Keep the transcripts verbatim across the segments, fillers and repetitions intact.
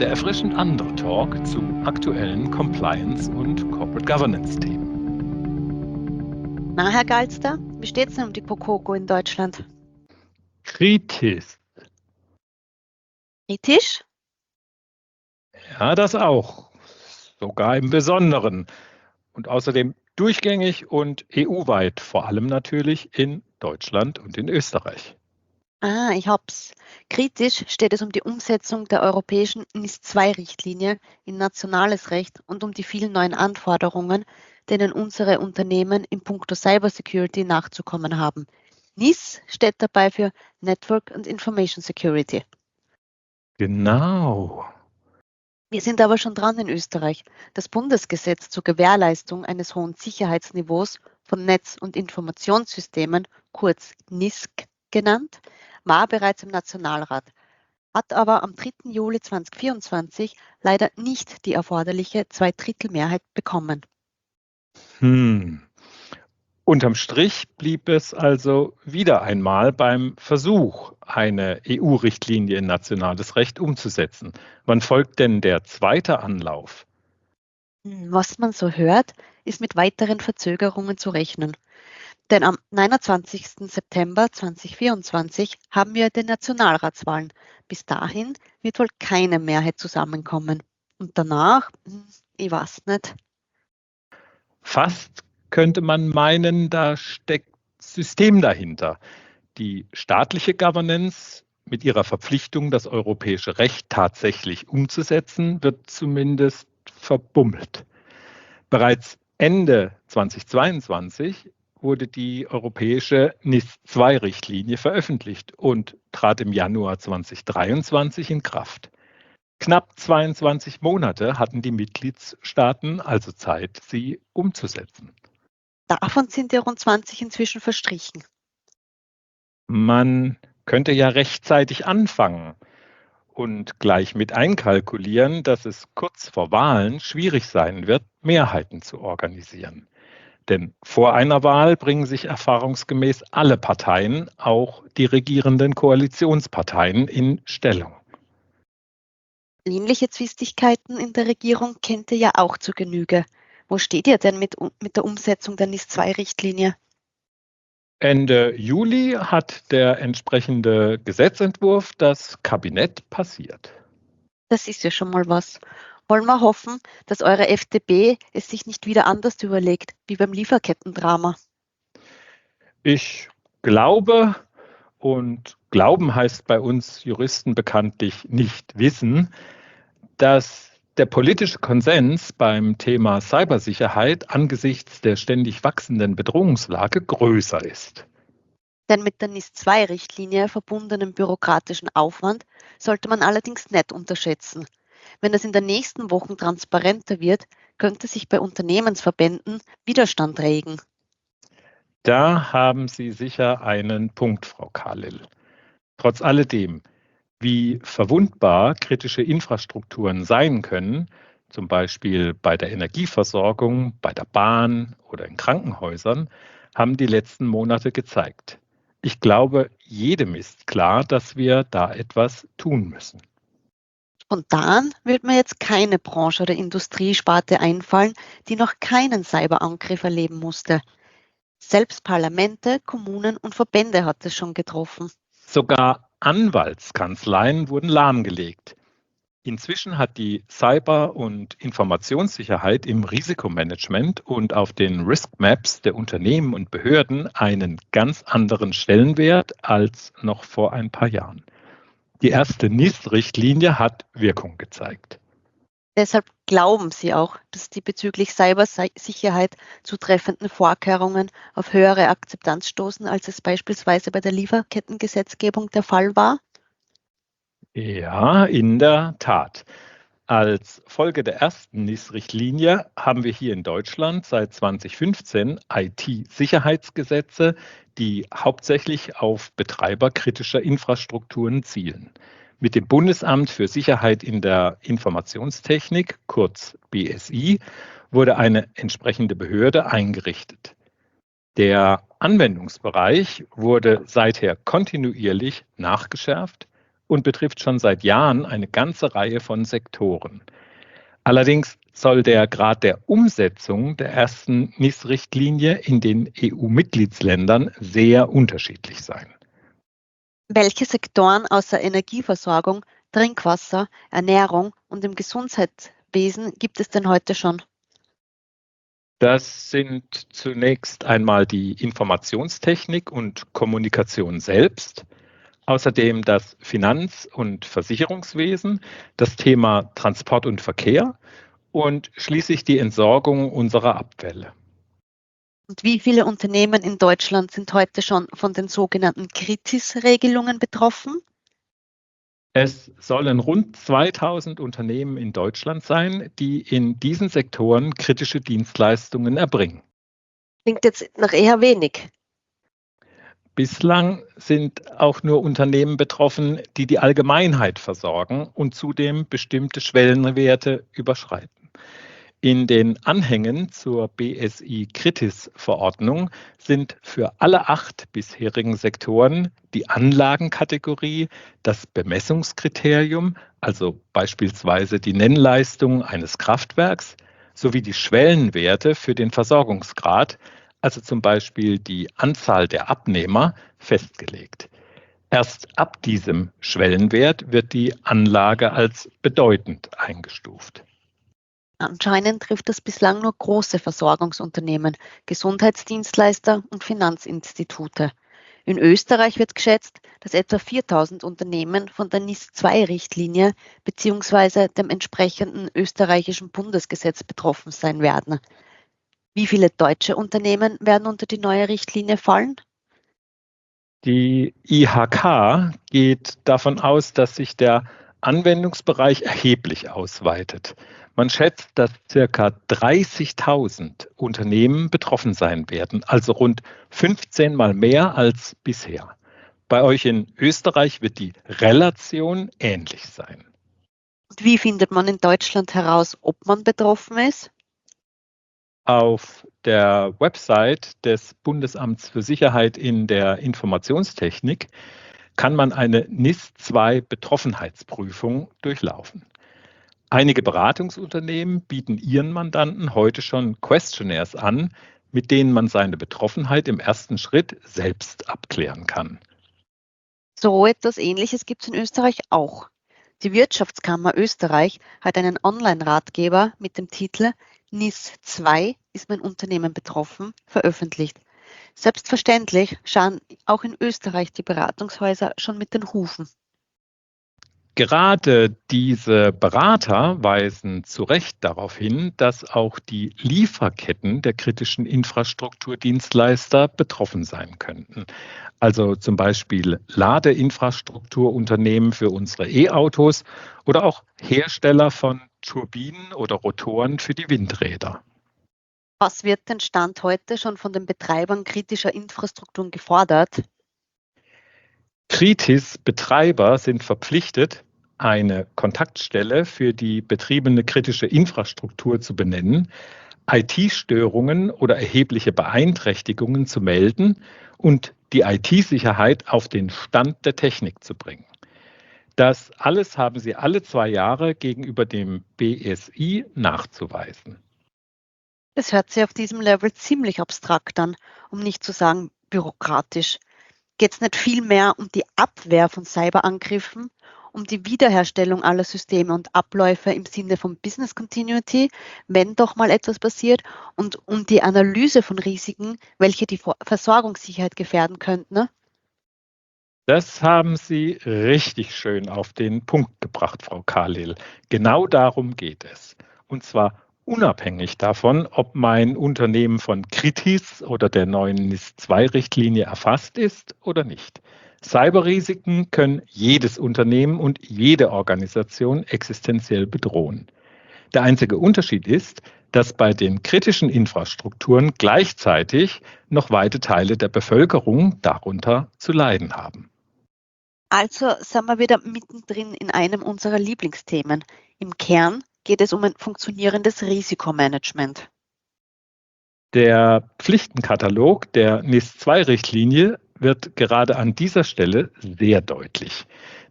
der erfrischend andere Talk zu aktuellen Compliance- und Corporate Governance-Themen. Na, Herr Galster, wie steht es denn um die COCOCO in Deutschland? Kritisch. Kritisch? Ja, das auch. Sogar im Besonderen. Und außerdem durchgängig und E U-weit, vor allem natürlich in Deutschland und in Österreich. Ah, ich hab's. Kritisch steht es um die Umsetzung der europäischen N I S zwei Richtlinie in nationales Recht und um die vielen neuen Anforderungen, denen unsere Unternehmen in puncto Cybersecurity nachzukommen haben. N I S steht dabei für Network and Information Security. Genau. Wir sind aber schon dran in Österreich. Das Bundesgesetz zur Gewährleistung eines hohen Sicherheitsniveaus von Netz- und Informationssystemen, kurz N I S C genannt, war bereits im Nationalrat, hat aber am dritten Juli zweitausendvierundzwanzig leider nicht die erforderliche Zweidrittelmehrheit bekommen. Hm. Unterm Strich blieb es also wieder einmal beim Versuch, eine E U-Richtlinie in nationales Recht umzusetzen. Wann folgt denn der zweite Anlauf? Was man so hört, ist mit weiteren Verzögerungen zu rechnen. Denn am neunundzwanzigsten September zweitausendvierundzwanzig haben wir die Nationalratswahlen. Bis dahin wird wohl keine Mehrheit zusammenkommen. Und danach, ich weiß nicht. Fast könnte man meinen, da steckt System dahinter. Die staatliche Governance mit ihrer Verpflichtung, das europäische Recht tatsächlich umzusetzen, wird zumindest verbummelt. Bereits Ende zweitausendzweiundzwanzig wurde die europäische N I S zwei Richtlinie veröffentlicht und trat im Januar zweitausenddreiundzwanzig in Kraft. Knapp zweiundzwanzig Monate hatten die Mitgliedstaaten also Zeit, sie umzusetzen. Davon sind ja rund zwanzig inzwischen verstrichen. Man könnte ja rechtzeitig anfangen und gleich mit einkalkulieren, dass es kurz vor Wahlen schwierig sein wird, Mehrheiten zu organisieren. Denn vor einer Wahl bringen sich erfahrungsgemäß alle Parteien, auch die regierenden Koalitionsparteien, in Stellung. Ähnliche Zwistigkeiten in der Regierung kennt ihr ja auch zur Genüge. Wo steht ihr denn mit, mit der Umsetzung der N I S zwei Richtlinie? Ende Juli hat der entsprechende Gesetzentwurf das Kabinett passiert. Das ist ja schon mal was. Wollen wir hoffen, dass eure F D P es sich nicht wieder anders überlegt, wie beim Lieferkettendrama? Ich glaube, und Glauben heißt bei uns Juristen bekanntlich nicht wissen, dass der politische Konsens beim Thema Cybersicherheit angesichts der ständig wachsenden Bedrohungslage größer ist. Denn mit der N I S zwei Richtlinie verbundenen bürokratischen Aufwand sollte man allerdings nicht unterschätzen. Wenn es in den nächsten Wochen transparenter wird, könnte sich bei Unternehmensverbänden Widerstand regen. Da haben Sie sicher einen Punkt, Frau Kalil. Trotz alledem, wie verwundbar kritische Infrastrukturen sein können, zum Beispiel bei der Energieversorgung, bei der Bahn oder in Krankenhäusern, haben die letzten Monate gezeigt. Ich glaube, jedem ist klar, dass wir da etwas tun müssen. Spontan wird mir jetzt keine Branche oder Industriesparte einfallen, die noch keinen Cyberangriff erleben musste. Selbst Parlamente, Kommunen und Verbände hat es schon getroffen. Sogar Anwaltskanzleien wurden lahmgelegt. Inzwischen hat die Cyber- und Informationssicherheit im Risikomanagement und auf den Risk Maps der Unternehmen und Behörden einen ganz anderen Stellenwert als noch vor ein paar Jahren. Die erste N I S-Richtlinie hat Wirkung gezeigt. Deshalb glauben Sie auch, dass die bezüglich Cybersicherheit zutreffenden Vorkehrungen auf höhere Akzeptanz stoßen, als es beispielsweise bei der Lieferkettengesetzgebung der Fall war? Ja, in der Tat. Als Folge der ersten N I S-Richtlinie haben wir hier in Deutschland seit zweitausendfünfzehn I T-Sicherheitsgesetze, die hauptsächlich auf Betreiber kritischer Infrastrukturen zielen. Mit dem Bundesamt für Sicherheit in der Informationstechnik, kurz B S I, wurde eine entsprechende Behörde eingerichtet. Der Anwendungsbereich wurde seither kontinuierlich nachgeschärft und betrifft schon seit Jahren eine ganze Reihe von Sektoren. Allerdings soll der Grad der Umsetzung der ersten N I S-Richtlinie in den E U-Mitgliedsländern sehr unterschiedlich sein. Welche Sektoren außer Energieversorgung, Trinkwasser, Ernährung und im Gesundheitswesen gibt es denn heute schon? Das sind zunächst einmal die Informationstechnik und Kommunikation selbst, außerdem das Finanz- und Versicherungswesen, das Thema Transport und Verkehr und schließlich die Entsorgung unserer Abfälle. Und wie viele Unternehmen in Deutschland sind heute schon von den sogenannten Kritis-Regelungen betroffen? Es sollen rund zweitausend Unternehmen in Deutschland sein, die in diesen Sektoren kritische Dienstleistungen erbringen. Klingt jetzt nach eher wenig. Bislang sind auch nur Unternehmen betroffen, die die Allgemeinheit versorgen und zudem bestimmte Schwellenwerte überschreiten. In den Anhängen zur B S I-Kritis-Verordnung sind für alle acht bisherigen Sektoren die Anlagenkategorie, das Bemessungskriterium, also beispielsweise die Nennleistung eines Kraftwerks, sowie die Schwellenwerte für den Versorgungsgrad, also zum Beispiel die Anzahl der Abnehmer, festgelegt. Erst ab diesem Schwellenwert wird die Anlage als bedeutend eingestuft. Anscheinend trifft das bislang nur große Versorgungsunternehmen, Gesundheitsdienstleister und Finanzinstitute. In Österreich wird geschätzt, dass etwa viertausend Unternehmen von der N I S zwei Richtlinie bzw. dem entsprechenden österreichischen Bundesgesetz betroffen sein werden. Wie viele deutsche Unternehmen werden unter die neue Richtlinie fallen? Die I H K geht davon aus, dass sich der Anwendungsbereich erheblich ausweitet. Man schätzt, dass ca. dreißigtausend Unternehmen betroffen sein werden, also rund fünfzehn Mal mehr als bisher. Bei euch in Österreich wird die Relation ähnlich sein. Und wie findet man in Deutschland heraus, ob man betroffen ist? Auf der Website des Bundesamts für Sicherheit in der Informationstechnik kann man eine N I S zwei Betroffenheitsprüfung durchlaufen. Einige Beratungsunternehmen bieten ihren Mandanten heute schon Questionnaires an, mit denen man seine Betroffenheit im ersten Schritt selbst abklären kann. So etwas Ähnliches gibt es in Österreich auch. Die Wirtschaftskammer Österreich hat einen Online-Ratgeber mit dem Titel N I S zwei ist mein Unternehmen betroffen veröffentlicht. Selbstverständlich schauen auch in Österreich die Beratungshäuser schon mit den Hufen. Gerade diese Berater weisen zu Recht darauf hin, dass auch die Lieferketten der kritischen Infrastrukturdienstleister betroffen sein könnten. Also zum Beispiel Ladeinfrastrukturunternehmen für unsere E-Autos oder auch Hersteller von Turbinen oder Rotoren für die Windräder. Was wird denn Stand heute schon von den Betreibern kritischer Infrastrukturen gefordert? Kritis-Betreiber sind verpflichtet, eine Kontaktstelle für die betriebene kritische Infrastruktur zu benennen, I T-Störungen oder erhebliche Beeinträchtigungen zu melden und die I T-Sicherheit auf den Stand der Technik zu bringen. Das alles haben sie alle zwei Jahre gegenüber dem B S I nachzuweisen. Es hört sich auf diesem Level ziemlich abstrakt an, um nicht zu sagen bürokratisch. Geht es nicht viel mehr um die Abwehr von Cyberangriffen, um die Wiederherstellung aller Systeme und Abläufe im Sinne von Business Continuity, wenn doch mal etwas passiert, und um die Analyse von Risiken, welche die Versorgungssicherheit gefährden könnten? Ne? Das haben Sie richtig schön auf den Punkt gebracht, Frau Kalil. Genau darum geht es. Und zwar unabhängig davon, ob mein Unternehmen von Kritis oder der neuen N I S zwei Richtlinie erfasst ist oder nicht. Cyberrisiken können jedes Unternehmen und jede Organisation existenziell bedrohen. Der einzige Unterschied ist, dass bei den kritischen Infrastrukturen gleichzeitig noch weite Teile der Bevölkerung darunter zu leiden haben. Also sind wir wieder mittendrin in einem unserer Lieblingsthemen. Im Kern geht es um ein funktionierendes Risikomanagement. Der Pflichtenkatalog der N I S zwei Richtlinie wird gerade an dieser Stelle sehr deutlich.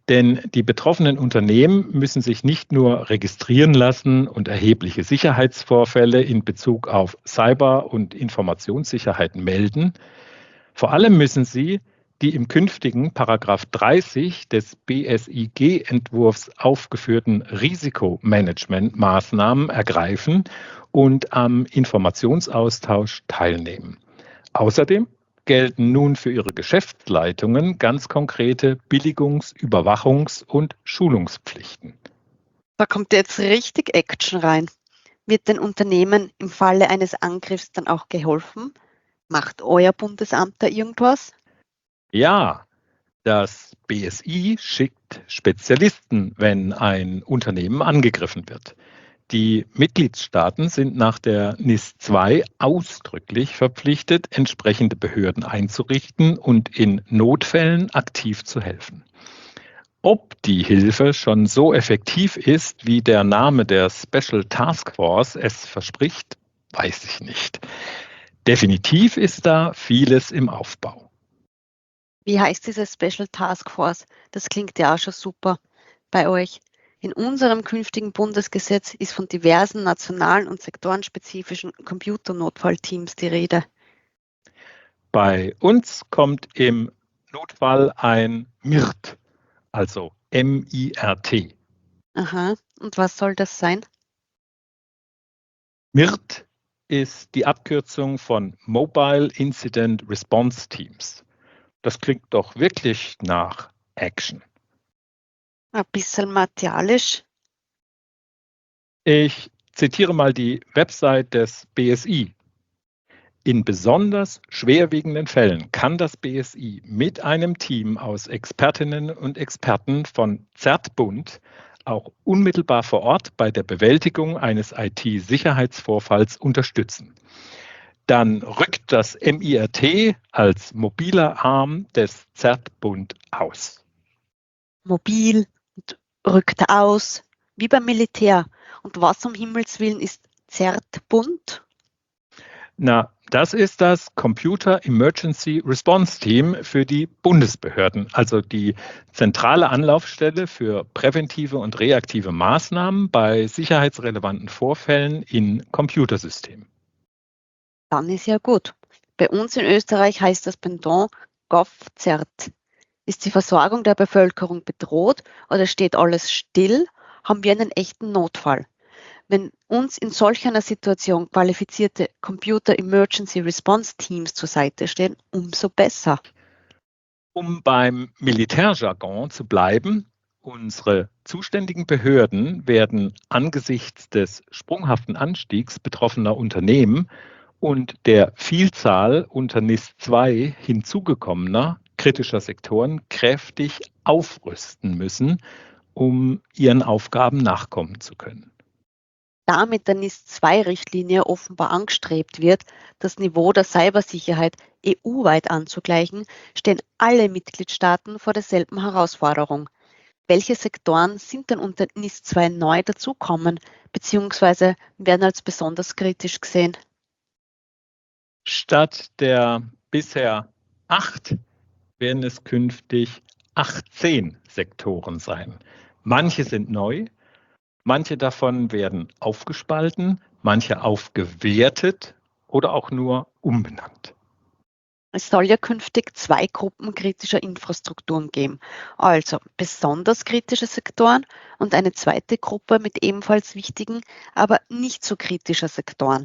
Denn die betroffenen Unternehmen müssen sich nicht nur registrieren lassen und erhebliche Sicherheitsvorfälle in Bezug auf Cyber- und Informationssicherheit melden. Vor allem müssen sie die im künftigen Paragraph dreißig des B S I G-Entwurfs aufgeführten Risikomanagementmaßnahmen ergreifen und am Informationsaustausch teilnehmen. Außerdem gelten nun für ihre Geschäftsleitungen ganz konkrete Billigungs-, Überwachungs- und Schulungspflichten. Da kommt jetzt richtig Action rein. Wird den Unternehmen im Falle eines Angriffs dann auch geholfen? Macht euer Bundesamt da irgendwas? Ja, das B S I schickt Spezialisten, wenn ein Unternehmen angegriffen wird. Die Mitgliedstaaten sind nach der N I S zwei ausdrücklich verpflichtet, entsprechende Behörden einzurichten und in Notfällen aktiv zu helfen. Ob die Hilfe schon so effektiv ist, wie der Name der Special Task Force es verspricht, weiß ich nicht. Definitiv ist da vieles im Aufbau. Wie heißt diese Special Task Force? Das klingt ja auch schon super bei euch. In unserem künftigen Bundesgesetz ist von diversen nationalen und sektorenspezifischen Computernotfallteams die Rede. Bei uns kommt im Notfall ein M I R T, also M I R T. Aha, und was soll das sein? M I R T ist die Abkürzung von Mobile Incident Response Teams. Das klingt doch wirklich nach Action. Ein bisschen martialisch. Ich zitiere mal die Website des B S I. In besonders schwerwiegenden Fällen kann das B S I mit einem Team aus Expertinnen und Experten von Zertbund auch unmittelbar vor Ort bei der Bewältigung eines I T-Sicherheitsvorfalls unterstützen. Dann rückt das M I R T als mobiler Arm des Zertbund aus. Mobil und rückt aus, wie beim Militär. Und was um Himmels Willen ist Zertbund? Na, das ist das Computer Emergency Response Team für die Bundesbehörden, also die zentrale Anlaufstelle für präventive und reaktive Maßnahmen bei sicherheitsrelevanten Vorfällen in Computersystemen. Dann ist ja gut. Bei uns in Österreich heißt das Pendant GovZert. Ist die Versorgung der Bevölkerung bedroht oder steht alles still? Haben wir einen echten Notfall? Wenn uns in solch einer Situation qualifizierte Computer Emergency Response Teams zur Seite stehen, umso besser. Um beim Militärjargon zu bleiben, unsere zuständigen Behörden werden angesichts des sprunghaften Anstiegs betroffener Unternehmen und der Vielzahl unter N I S zwei hinzugekommener kritischer Sektoren kräftig aufrüsten müssen, um ihren Aufgaben nachkommen zu können. Da mit der N I S zwei Richtlinie offenbar angestrebt wird, das Niveau der Cybersicherheit E U-weit anzugleichen, stehen alle Mitgliedstaaten vor derselben Herausforderung. Welche Sektoren sind denn unter N I S zwei neu dazukommen bzw. werden als besonders kritisch gesehen? Statt der bisher acht werden es künftig achtzehn Sektoren sein. Manche sind neu, manche davon werden aufgespalten, manche aufgewertet oder auch nur umbenannt. Es soll ja künftig zwei Gruppen kritischer Infrastrukturen geben, also besonders kritische Sektoren und eine zweite Gruppe mit ebenfalls wichtigen, aber nicht so kritischer Sektoren.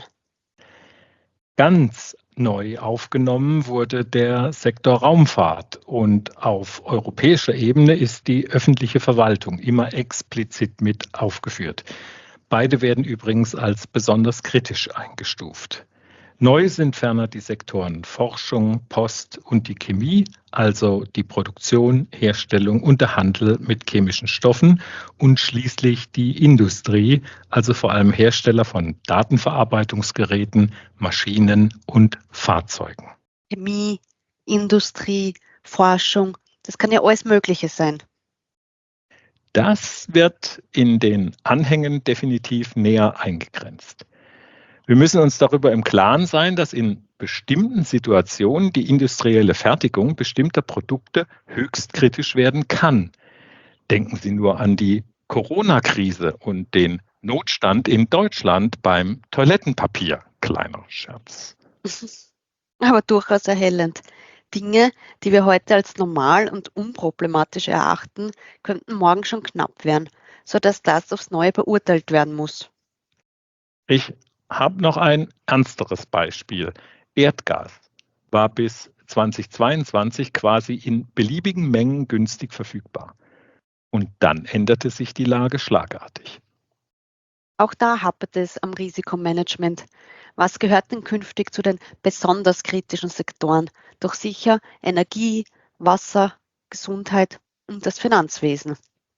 Ganz neu aufgenommen wurde der Sektor Raumfahrt und auf europäischer Ebene ist die öffentliche Verwaltung immer explizit mit aufgeführt. Beide werden übrigens als besonders kritisch eingestuft. Neu sind ferner die Sektoren Forschung, Post und die Chemie, also die Produktion, Herstellung und der Handel mit chemischen Stoffen und schließlich die Industrie, also vor allem Hersteller von Datenverarbeitungsgeräten, Maschinen und Fahrzeugen. Chemie, Industrie, Forschung, das kann ja alles Mögliche sein. Das wird in den Anhängen definitiv näher eingegrenzt. Wir müssen uns darüber im Klaren sein, dass in bestimmten Situationen die industrielle Fertigung bestimmter Produkte höchst kritisch werden kann. Denken Sie nur an die Corona-Krise und den Notstand in Deutschland beim Toilettenpapier. Kleiner Scherz. Aber durchaus erhellend. Dinge, die wir heute als normal und unproblematisch erachten, könnten morgen schon knapp werden, sodass das aufs Neue beurteilt werden muss. Ich habe noch ein ernsteres Beispiel. Erdgas war bis zweitausendzweiundzwanzig quasi in beliebigen Mengen günstig verfügbar. Und dann änderte sich die Lage schlagartig. Auch da hapert es am Risikomanagement. Was gehört denn künftig zu den besonders kritischen Sektoren? Doch sicher Energie, Wasser, Gesundheit und das Finanzwesen.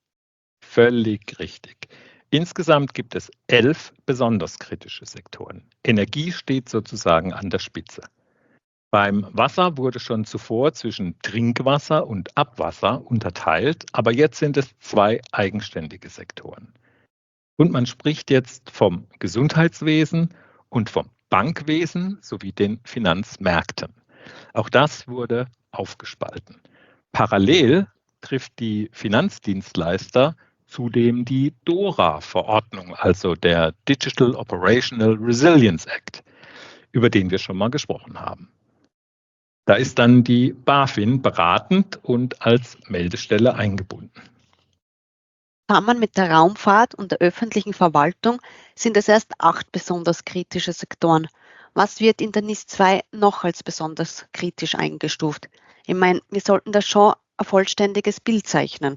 Völlig richtig. Insgesamt gibt es elf besonders kritische Sektoren. Energie steht sozusagen an der Spitze. Beim Wasser wurde schon zuvor zwischen Trinkwasser und Abwasser unterteilt, aber jetzt sind es zwei eigenständige Sektoren. Und man spricht jetzt vom Gesundheitswesen und vom Bankwesen sowie den Finanzmärkten. Auch das wurde aufgespalten. Parallel trifft die Finanzdienstleister zudem die DORA-Verordnung, also der Digital Operational Resilience Act, über den wir schon mal gesprochen haben. Da ist dann die BaFin beratend und als Meldestelle eingebunden. Zusammen mit der Raumfahrt und der öffentlichen Verwaltung sind es erst acht besonders kritische Sektoren. Was wird in der N I S zwei noch als besonders kritisch eingestuft? Ich meine, wir sollten da schon ein vollständiges Bild zeichnen.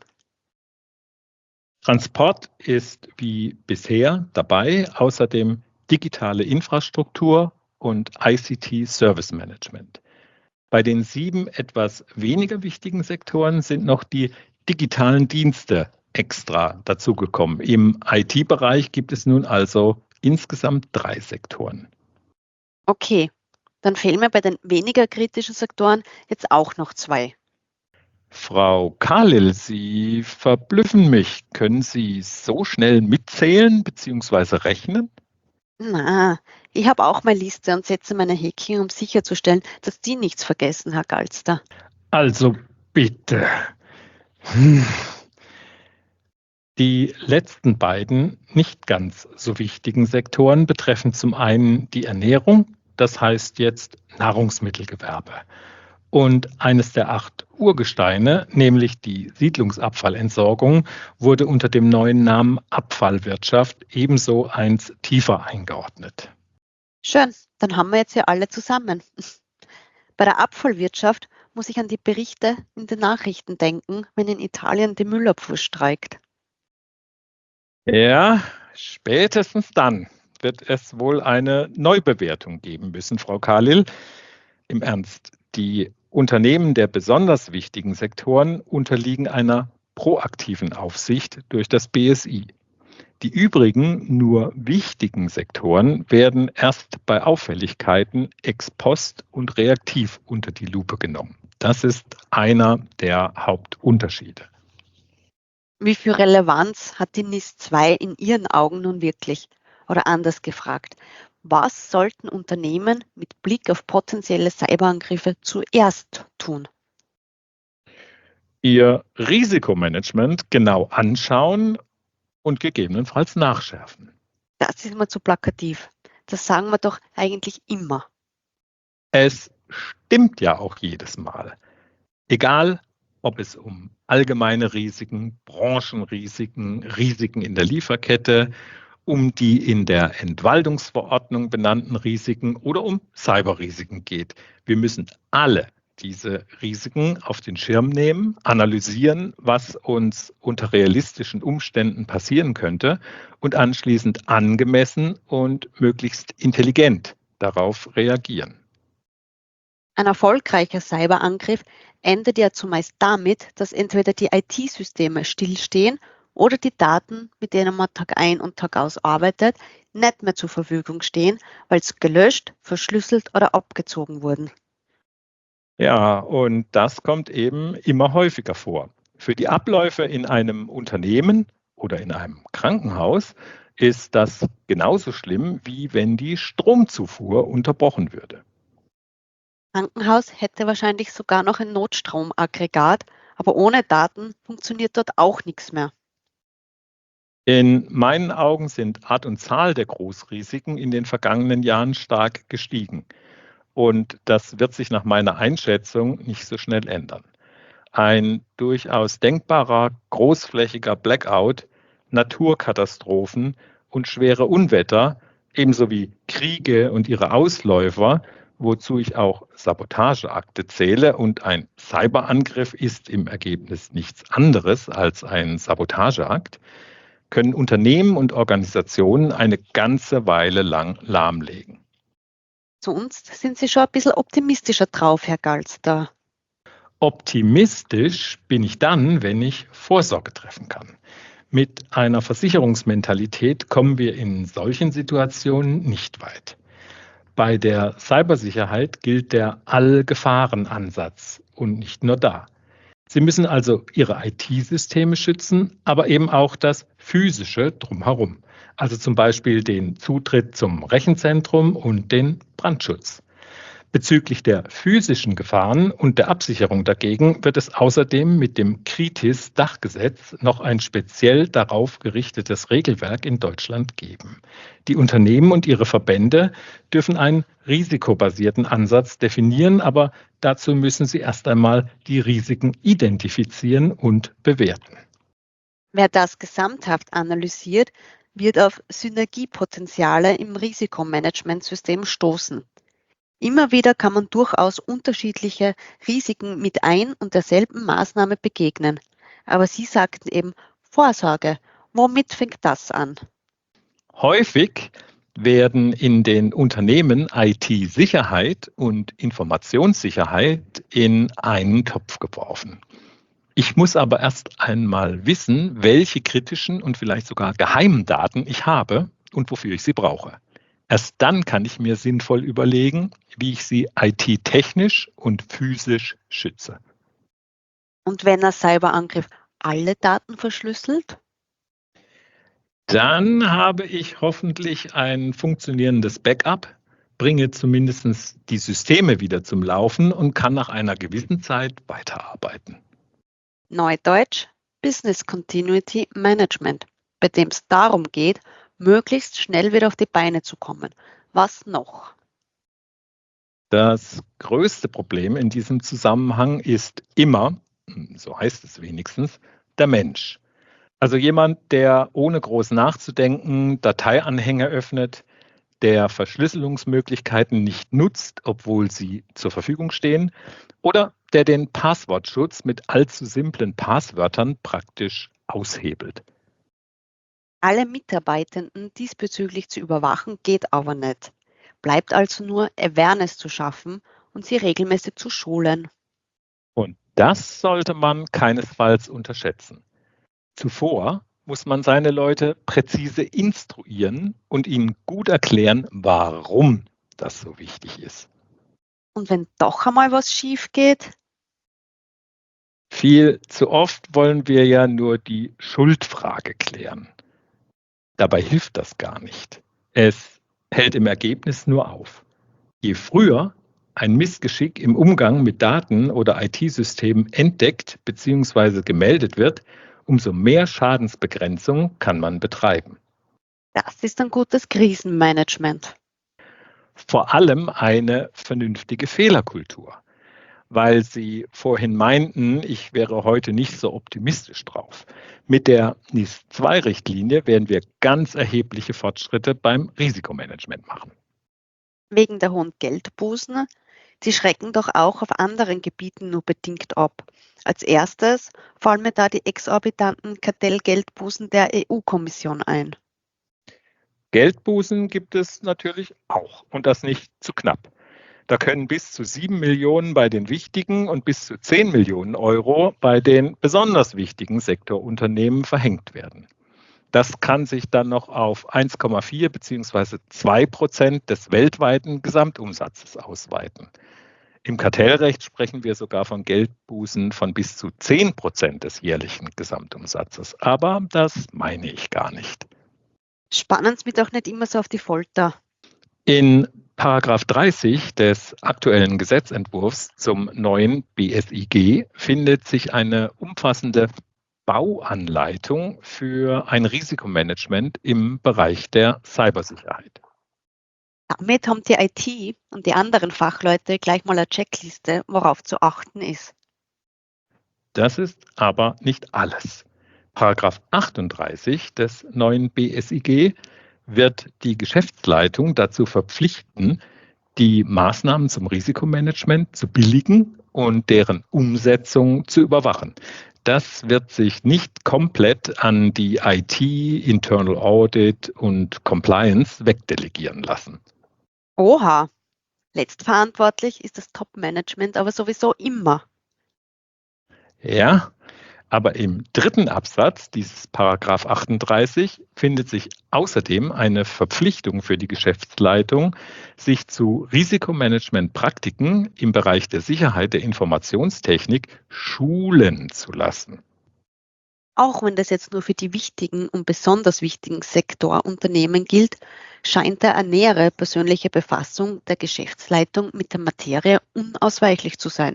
Transport ist wie bisher dabei, außerdem digitale Infrastruktur und I C T Service Management. Bei den sieben etwas weniger wichtigen Sektoren sind noch die digitalen Dienste extra dazugekommen. Im I T-Bereich gibt es nun also insgesamt drei Sektoren. Okay, dann fehlen mir bei den weniger kritischen Sektoren jetzt auch noch zwei. Frau Kalil, Sie verblüffen mich. Können Sie so schnell mitzählen bzw. rechnen? Na, ich habe auch meine Liste und setze meine Häkchen, um sicherzustellen, dass die nichts vergessen, Herr Galster. Also bitte. Hm. Die letzten beiden nicht ganz so wichtigen Sektoren betreffen zum einen die Ernährung, das heißt jetzt Nahrungsmittelgewerbe. Und eines der acht Urgesteine, nämlich die Siedlungsabfallentsorgung, wurde unter dem neuen Namen Abfallwirtschaft ebenso eins tiefer eingeordnet. Schön, dann haben wir jetzt ja alle zusammen. Bei der Abfallwirtschaft muss ich an die Berichte in den Nachrichten denken, wenn in Italien die Müllabfuhr streikt. Ja, spätestens dann wird es wohl eine Neubewertung geben müssen, Frau Kalil. Im Ernst, die Unternehmen der besonders wichtigen Sektoren unterliegen einer proaktiven Aufsicht durch das B S I. Die übrigen nur wichtigen Sektoren werden erst bei Auffälligkeiten ex post und reaktiv unter die Lupe genommen. Das ist einer der Hauptunterschiede. Wie viel Relevanz hat die N I S zwei in Ihren Augen nun wirklich? Oder anders gefragt, was sollten Unternehmen mit Blick auf potenzielle Cyberangriffe zuerst tun? Ihr Risikomanagement genau anschauen und gegebenenfalls nachschärfen. Das ist mal zu plakativ. Das sagen wir doch eigentlich immer. Es stimmt ja auch jedes Mal. Egal, ob es um allgemeine Risiken, Branchenrisiken, Risiken in der Lieferkette, um die in der Entwaldungsverordnung benannten Risiken oder um Cyberrisiken geht. Wir müssen alle diese Risiken auf den Schirm nehmen, analysieren, was uns unter realistischen Umständen passieren könnte und anschließend angemessen und möglichst intelligent darauf reagieren. Ein erfolgreicher Cyberangriff endet ja zumeist damit, dass entweder die I T-Systeme stillstehen oder die Daten, mit denen man Tag ein und Tag aus arbeitet, nicht mehr zur Verfügung stehen, weil sie gelöscht, verschlüsselt oder abgezogen wurden. Ja, und das kommt eben immer häufiger vor. Für die Abläufe in einem Unternehmen oder in einem Krankenhaus ist das genauso schlimm, wie wenn die Stromzufuhr unterbrochen würde. Krankenhaus hätte wahrscheinlich sogar noch ein Notstromaggregat, Aber ohne Daten funktioniert dort auch nichts mehr. In meinen Augen sind Art und Zahl der Großrisiken in den vergangenen Jahren stark gestiegen. Und das wird sich nach meiner Einschätzung nicht so schnell ändern. Ein durchaus denkbarer großflächiger Blackout, Naturkatastrophen und schwere Unwetter, ebenso wie Kriege und ihre Ausläufer, wozu ich auch Sabotageakte zähle, und ein Cyberangriff ist im Ergebnis nichts anderes als ein Sabotageakt, können Unternehmen und Organisationen eine ganze Weile lang lahmlegen. Zu uns sind Sie schon ein bisschen optimistischer drauf, Herr Galster. Optimistisch bin ich dann, wenn ich Vorsorge treffen kann. Mit einer Versicherungsmentalität kommen wir in solchen Situationen nicht weit. Bei der Cybersicherheit gilt der Allgefahren-Ansatz und nicht nur da. Sie müssen also Ihre I T-Systeme schützen, aber eben auch das Physische drumherum. Also zum Beispiel den Zutritt zum Rechenzentrum und den Brandschutz. Bezüglich der physischen Gefahren und der Absicherung dagegen wird es außerdem mit dem Kritis-Dachgesetz noch ein speziell darauf gerichtetes Regelwerk in Deutschland geben. Die Unternehmen und ihre Verbände dürfen einen risikobasierten Ansatz definieren, aber dazu müssen sie erst einmal die Risiken identifizieren und bewerten. Wer das gesamthaft analysiert, wird auf Synergiepotenziale im Risikomanagementsystem stoßen. Immer wieder kann man durchaus unterschiedliche Risiken mit ein und derselben Maßnahme begegnen. Aber Sie sagten eben Vorsorge. Womit fängt das an? Häufig werden in den Unternehmen I T-Sicherheit und Informationssicherheit in einen Topf geworfen. Ich muss aber erst einmal wissen, welche kritischen und vielleicht sogar geheimen Daten ich habe und wofür ich sie brauche. Erst dann kann ich mir sinnvoll überlegen, wie ich sie I T-technisch und physisch schütze. Und wenn ein Cyberangriff alle Daten verschlüsselt? Dann habe ich hoffentlich ein funktionierendes Backup, bringe zumindest die Systeme wieder zum Laufen und kann nach einer gewissen Zeit weiterarbeiten. Neudeutsch Business Continuity Management, bei dem es darum geht, möglichst schnell wieder auf die Beine zu kommen. Was noch? Das größte Problem in diesem Zusammenhang ist immer, so heißt es wenigstens, der Mensch. Also jemand, der ohne groß nachzudenken Dateianhänge öffnet, der Verschlüsselungsmöglichkeiten nicht nutzt, obwohl sie zur Verfügung stehen, oder der den Passwortschutz mit allzu simplen Passwörtern praktisch aushebelt. Alle Mitarbeitenden diesbezüglich zu überwachen, geht aber nicht. Bleibt also nur, Awareness zu schaffen und sie regelmäßig zu schulen. Und das sollte man keinesfalls unterschätzen. Zuvor muss man seine Leute präzise instruieren und ihnen gut erklären, warum das so wichtig ist. Und wenn doch einmal was schief geht? Viel zu oft wollen wir ja nur die Schuldfrage klären. Dabei hilft das gar nicht. Es hält im Ergebnis nur auf. Je früher ein Missgeschick im Umgang mit Daten oder I T-Systemen entdeckt bzw. gemeldet wird, umso mehr Schadensbegrenzung kann man betreiben. Das ist ein gutes Krisenmanagement. Vor allem eine vernünftige Fehlerkultur. Weil Sie vorhin meinten, ich wäre heute nicht so optimistisch drauf. Mit der N I S zwei Richtlinie werden wir ganz erhebliche Fortschritte beim Risikomanagement machen. Wegen der hohen Geldbußen, die schrecken doch auch auf anderen Gebieten nur bedingt ab. Als erstes fallen mir da die exorbitanten Kartellgeldbußen der E U-Kommission ein. Geldbußen gibt es natürlich auch und das nicht zu knapp. Da können bis zu sieben Millionen bei den wichtigen und bis zu zehn Millionen Euro bei den besonders wichtigen Sektorunternehmen verhängt werden. Das kann sich dann noch auf eins Komma vier bzw. zwei Prozent des weltweiten Gesamtumsatzes ausweiten. Im Kartellrecht sprechen wir sogar von Geldbußen von bis zu zehn Prozent des jährlichen Gesamtumsatzes. Aber das meine ich gar nicht. Spannen Sie mich doch nicht immer so auf die Folter. In Paragraph dreißig des aktuellen Gesetzentwurfs zum neuen B S I G findet sich eine umfassende Bauanleitung für ein Risikomanagement im Bereich der Cybersicherheit. Damit haben die I T und die anderen Fachleute gleich mal eine Checkliste, worauf zu achten ist. Das ist aber nicht alles. Paragraph achtunddreißig des neuen B S I G wird die Geschäftsleitung dazu verpflichten, die Maßnahmen zum Risikomanagement zu billigen und deren Umsetzung zu überwachen. Das wird sich nicht komplett an die I T, Internal Audit und Compliance wegdelegieren lassen. Oha, letztverantwortlich ist das Top-Management aber sowieso immer. Ja, aber im dritten Absatz dieses Paragraph achtunddreißig findet sich außerdem eine Verpflichtung für die Geschäftsleitung, sich zu Risikomanagementpraktiken im Bereich der Sicherheit der Informationstechnik schulen zu lassen. Auch wenn das jetzt nur für die wichtigen und besonders wichtigen Sektorunternehmen gilt, scheint eine nähere persönliche Befassung der Geschäftsleitung mit der Materie unausweichlich zu sein.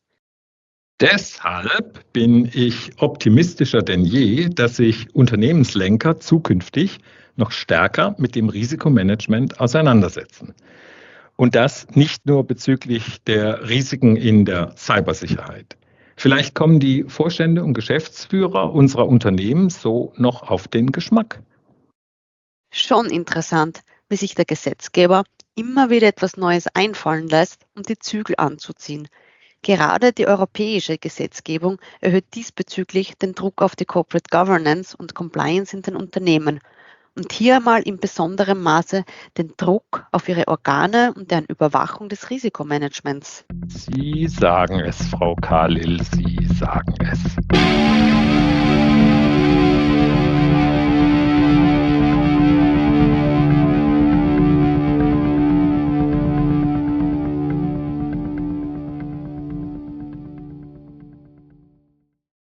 Deshalb bin ich optimistischer denn je, dass sich Unternehmenslenker zukünftig noch stärker mit dem Risikomanagement auseinandersetzen. Und das nicht nur bezüglich der Risiken in der Cybersicherheit. Vielleicht kommen die Vorstände und Geschäftsführer unserer Unternehmen so noch auf den Geschmack. Schon interessant, wie sich der Gesetzgeber immer wieder etwas Neues einfallen lässt, um die Zügel anzuziehen. Gerade die europäische Gesetzgebung erhöht diesbezüglich den Druck auf die Corporate Governance und Compliance in den Unternehmen und hier mal in besonderem Maße den Druck auf ihre Organe und deren Überwachung des Risikomanagements. Sie sagen es, Frau Kalil, Sie sagen es.